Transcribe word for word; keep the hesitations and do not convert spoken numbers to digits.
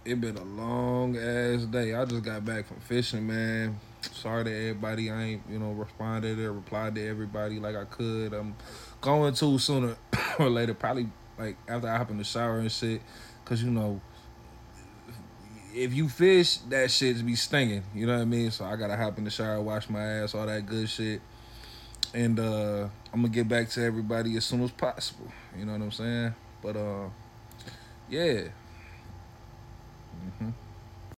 It been a long ass day. I just got back from fishing, man. Sorry to everybody. I ain't, you know, responded or replied to everybody like I could. I'm going to sooner or later, probably like after I hop in the shower and shit. Cause you know, if you fish, that shit be stinging. You know what I mean? So I gotta hop in the shower, wash my ass, all that good shit, and uh, I'm gonna get back to everybody as soon as possible. You know what I'm saying? But uh, yeah. Mm-hmm.